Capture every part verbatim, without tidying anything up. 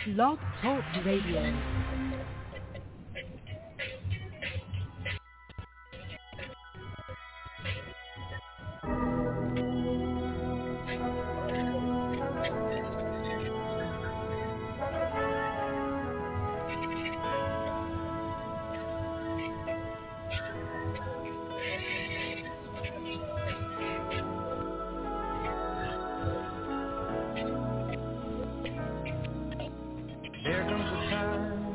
Blog Talk Radio. There comes a time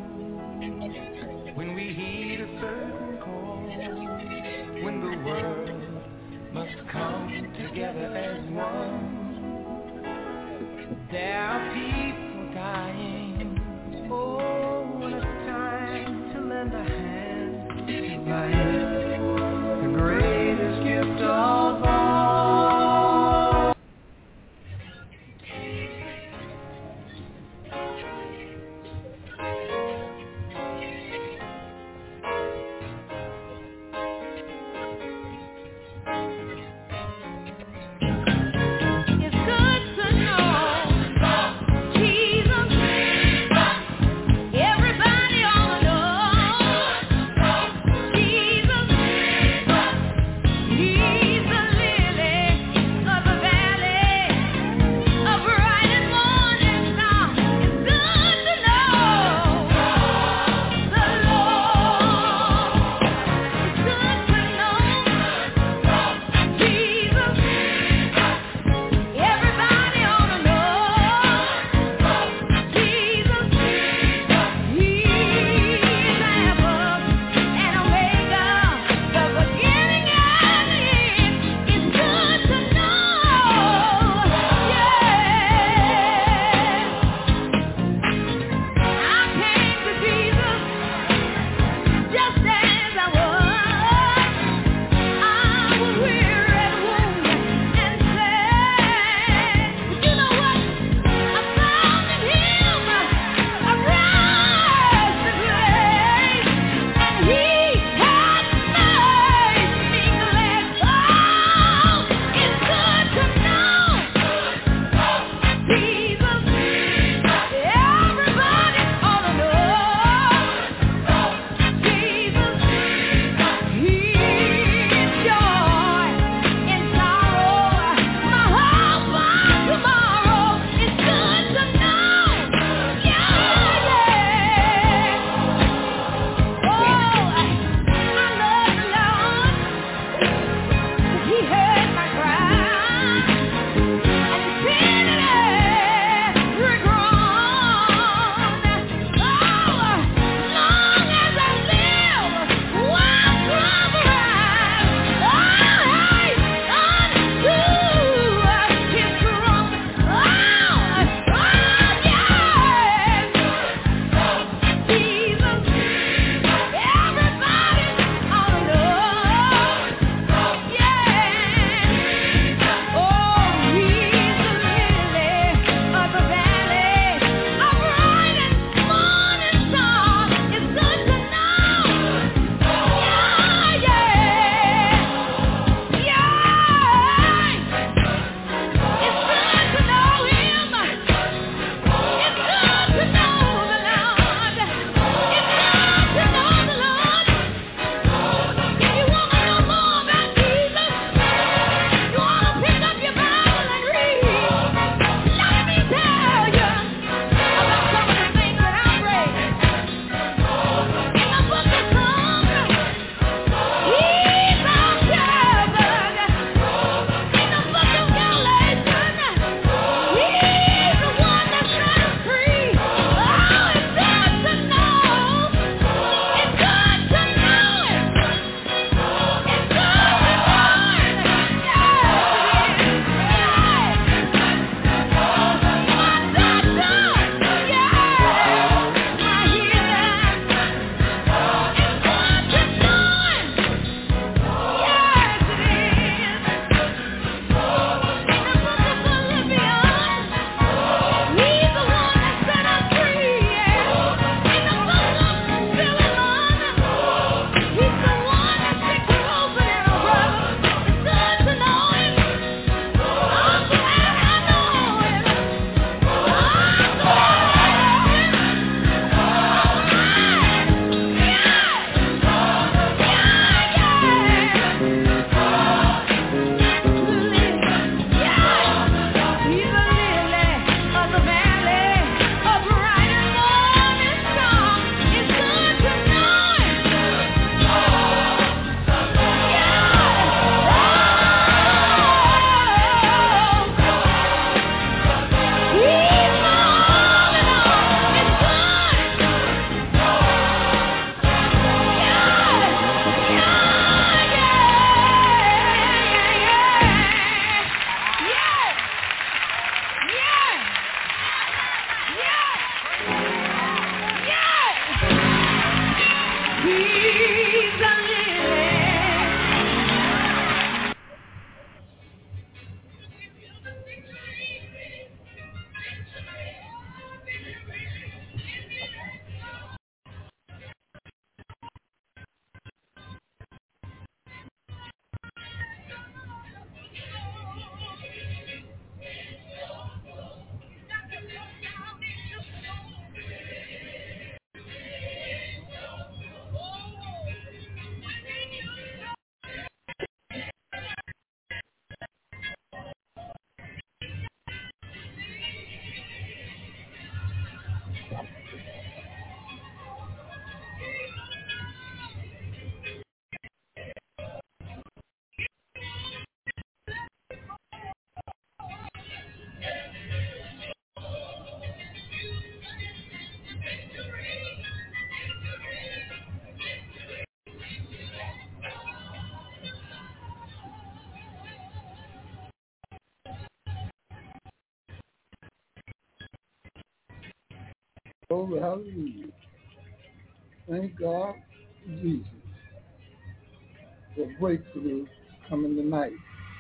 Glory, hallelujah. Thank God for Jesus for breakthrough coming tonight.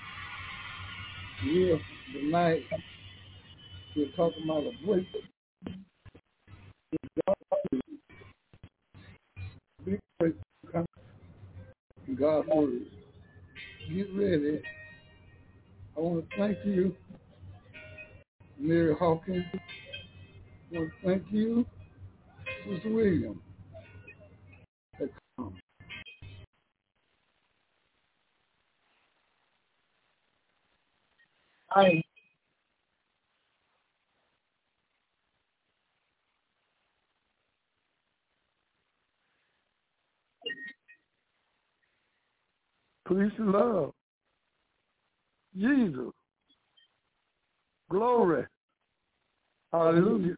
Here tonight, we're talking about a breakthrough. Big breakthrough coming in God's word. Get ready. I want to thank you, Mary Hawkins. I want to thank you, Sister William. Hi. Peace and love. Jesus. Glory. Hallelujah.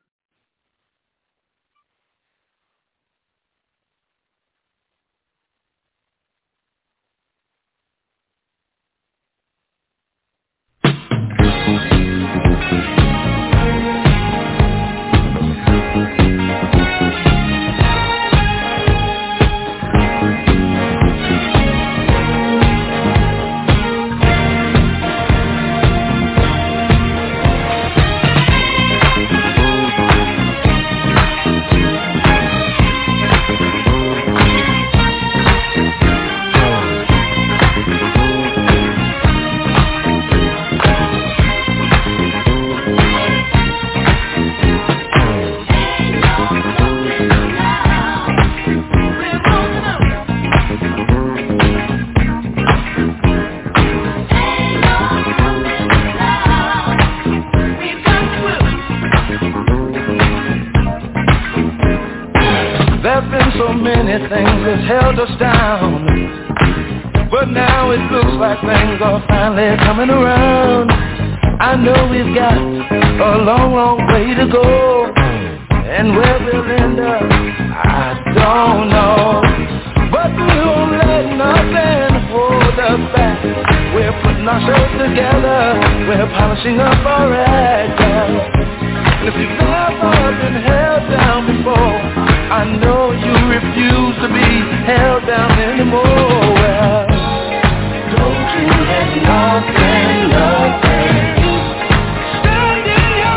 Things has held us down, but now it looks like things are finally coming around. I know we've got a long, long way to go, and where we'll end up, I don't know. But we won't let nothing hold us back. We're putting ourselves together, we're polishing up our act. And if you've never been held down before, I know you refuse to be held down anymore. Well, don't you let nothing, nothing stand in your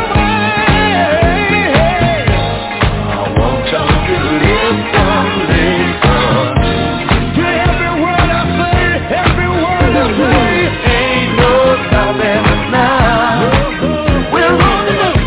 way. I want you to listen, listen to every word I say, every word I say. Ain't no stopping us now. We're on the move.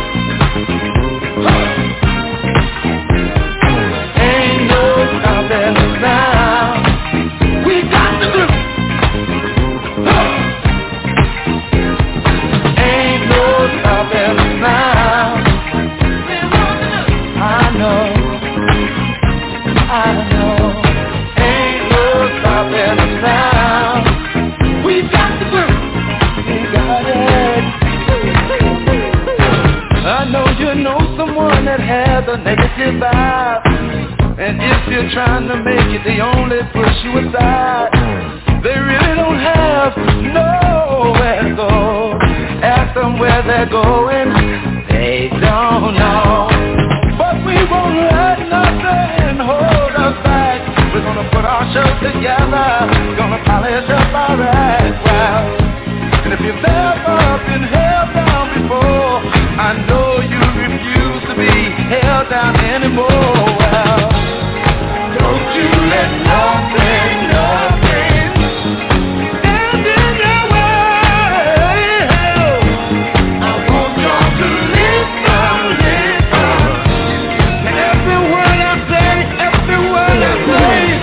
A negative vibe, and if you're trying to make it, they only push you aside. They really don't have nowhere to go. Ask them where they're going, they don't know. But we won't let nothing hold us back. We're gonna put our shows together, gonna polish up our act. Well, and if you've never been held down before, I know you refuse to be held down anymore. Well, don't you let nothing, nothing stand in your way. I want you to listen, listen. Every word I say, every word I say.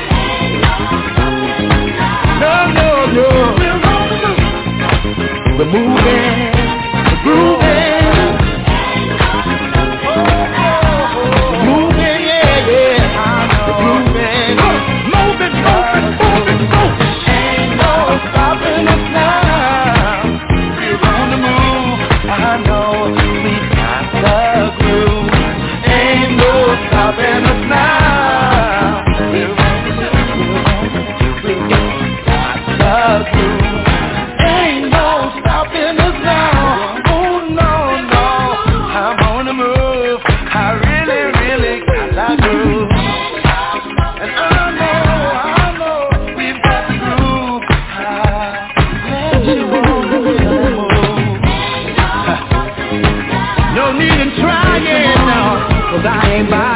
No, no, no. We're moving, we're grooving. Really, really crying now, 'cause I ain't by